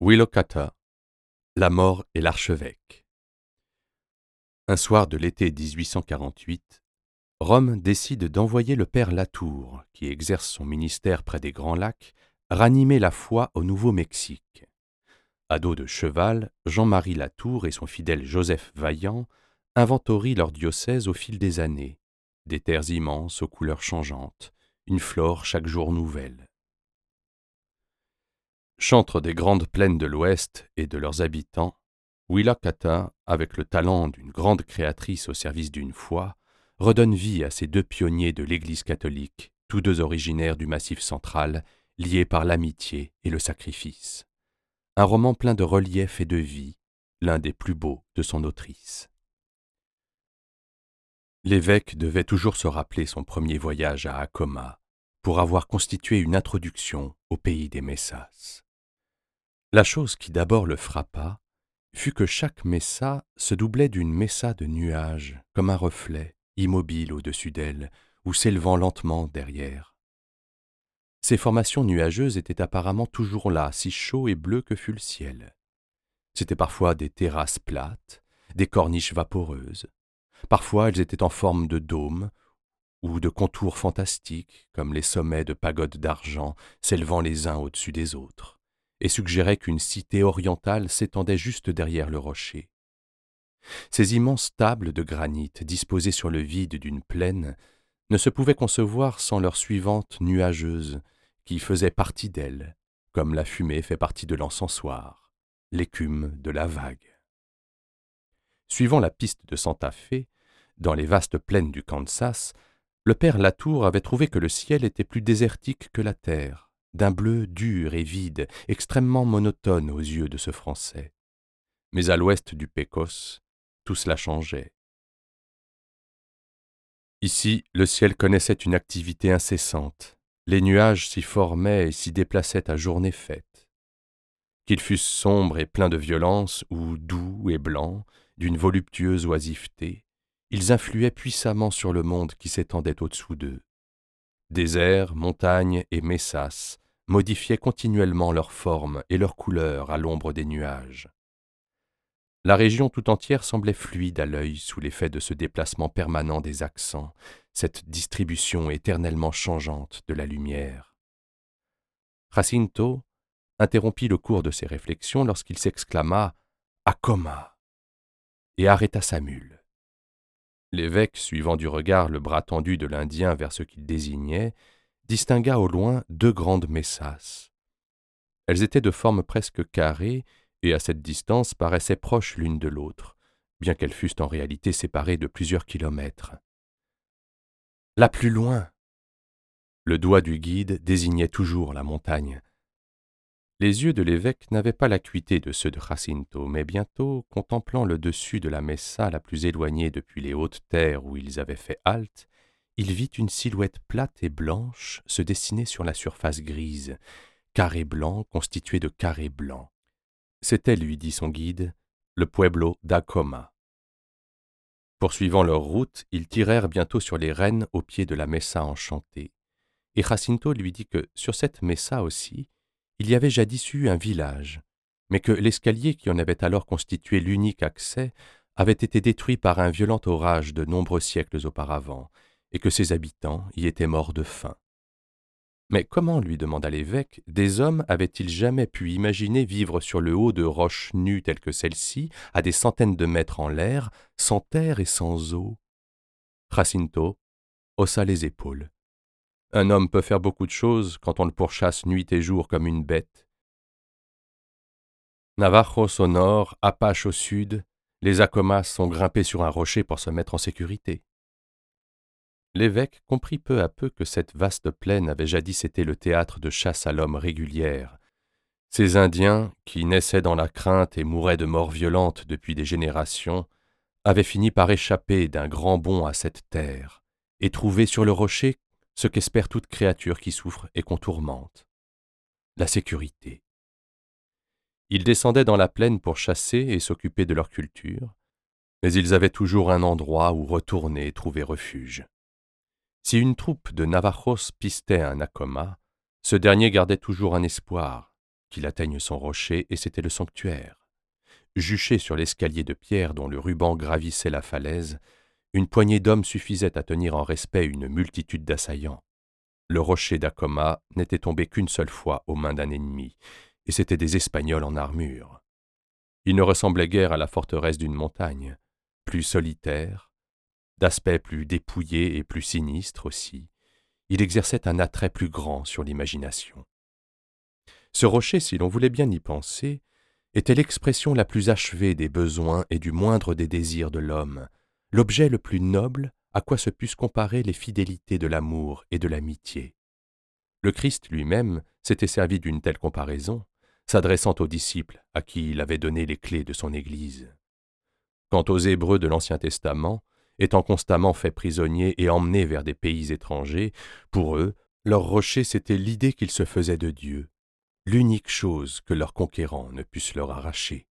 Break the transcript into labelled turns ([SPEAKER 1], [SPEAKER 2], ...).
[SPEAKER 1] Willocata, la mort et l'archevêque. Un soir de l'été 1848, Rome décide d'envoyer le père Latour, qui exerce son ministère près des Grands Lacs, ranimer la foi au Nouveau-Mexique. À dos de cheval, Jean-Marie Latour et son fidèle Joseph Vaillant inventorient leur diocèse au fil des années, des terres immenses aux couleurs changeantes, une flore chaque jour nouvelle. Chantre des grandes plaines de l'Ouest et de leurs habitants, Willocata, avec le talent d'une grande créatrice au service d'une foi, redonne vie à ces deux pionniers de l'Église catholique, tous deux originaires du Massif central, liés par l'amitié et le sacrifice. Un roman plein de relief et de vie, l'un des plus beaux de son autrice. L'évêque devait toujours se rappeler son premier voyage à Acoma, pour avoir constitué une introduction au pays des Messas. La chose qui d'abord le frappa fut que chaque messa se doublait d'une messa de nuages, comme un reflet, immobile au-dessus d'elle, ou s'élevant lentement derrière. Ces formations nuageuses étaient apparemment toujours là, si chaud et bleu que fût le ciel. C'étaient parfois des terrasses plates, des corniches vaporeuses. Parfois elles étaient en forme de dôme, ou de contours fantastiques, comme les sommets de pagodes d'argent s'élevant les uns au-dessus des autres, et suggéraient qu'une cité orientale s'étendait juste derrière le rocher. Ces immenses tables de granit disposées sur le vide d'une plaine ne se pouvaient concevoir sans leur suivante nuageuse, qui faisait partie d'elle, comme la fumée fait partie de l'encensoir, l'écume de la vague. Suivant la piste de Santa Fe, dans les vastes plaines du Kansas, le père Latour avait trouvé que le ciel était plus désertique que la terre, d'un bleu dur et vide, extrêmement monotone aux yeux de ce Français. Mais à l'ouest du Pecos, tout cela changeait. Ici, le ciel connaissait une activité incessante. Les nuages s'y formaient et s'y déplaçaient à journée faite. Qu'ils fussent sombres et pleins de violence, ou doux et blancs, d'une voluptueuse oisiveté, ils influaient puissamment sur le monde qui s'étendait au-dessous d'eux. Déserts, montagnes et messas modifiaient continuellement leur forme et leur couleur à l'ombre des nuages. La région tout entière semblait fluide à l'œil sous l'effet de ce déplacement permanent des accents, cette distribution éternellement changeante de la lumière. Jacinto interrompit le cours de ses réflexions lorsqu'il s'exclama « Acoma !» et arrêta sa mule. L'évêque, suivant du regard le bras tendu de l'Indien vers ce qu'il désignait, distingua au loin deux grandes messas. Elles étaient de forme presque carrée et à cette distance paraissaient proches l'une de l'autre, bien qu'elles fussent en réalité séparées de plusieurs kilomètres. « Là plus loin !» Le doigt du guide désignait toujours la montagne. Les yeux de l'évêque n'avaient pas l'acuité de ceux de Jacinto, mais bientôt, contemplant le dessus de la mesa la plus éloignée depuis les hautes terres où ils avaient fait halte, il vit une silhouette plate et blanche se dessiner sur la surface grise, carré blanc constitué de carrés blancs. C'était, lui dit son guide, le pueblo d'Acoma. Poursuivant leur route, ils tirèrent bientôt sur les rennes au pied de la mesa enchantée, et Jacinto lui dit que sur cette mesa aussi, il y avait jadis eu un village, mais que l'escalier qui en avait alors constitué l'unique accès avait été détruit par un violent orage de nombreux siècles auparavant, et que ses habitants y étaient morts de faim. Mais comment, lui demanda l'évêque, des hommes avaient-ils jamais pu imaginer vivre sur le haut de roches nues telles que celle-ci, à des centaines de mètres en l'air, sans terre et sans eau? Jacinto haussa les épaules. Un homme peut faire beaucoup de choses quand on le pourchasse nuit et jour comme une bête. Navajos au nord, Apaches au sud, les Acomas sont grimpés sur un rocher pour se mettre en sécurité. L'évêque comprit peu à peu que cette vaste plaine avait jadis été le théâtre de chasse à l'homme régulière. Ces Indiens, qui naissaient dans la crainte et mouraient de mort violente depuis des générations, avaient fini par échapper d'un grand bond à cette terre et trouver sur le rocher ce qu'espère toute créature qui souffre et qu'on tourmente, la sécurité. Ils descendaient dans la plaine pour chasser et s'occuper de leur culture, mais ils avaient toujours un endroit où retourner et trouver refuge. Si une troupe de Navajos pistait un Acoma, ce dernier gardait toujours un espoir, qu'il atteigne son rocher, et c'était le sanctuaire. Juché sur l'escalier de pierre dont le ruban gravissait la falaise, une poignée d'hommes suffisait à tenir en respect une multitude d'assaillants. Le rocher d'Acoma n'était tombé qu'une seule fois aux mains d'un ennemi, et c'étaient des Espagnols en armure. Il ne ressemblait guère à la forteresse d'une montagne, plus solitaire, d'aspect plus dépouillé et plus sinistre aussi. Il exerçait un attrait plus grand sur l'imagination. Ce rocher, si l'on voulait bien y penser, était l'expression la plus achevée des besoins et du moindre des désirs de l'homme, l'objet le plus noble à quoi se pussent comparer les fidélités de l'amour et de l'amitié. Le Christ lui-même s'était servi d'une telle comparaison, s'adressant aux disciples à qui il avait donné les clés de son Église. Quant aux Hébreux de l'Ancien Testament, étant constamment faits prisonniers et emmenés vers des pays étrangers, pour eux, leur rocher c'était l'idée qu'ils se faisaient de Dieu, l'unique chose que leurs conquérants ne pussent leur arracher.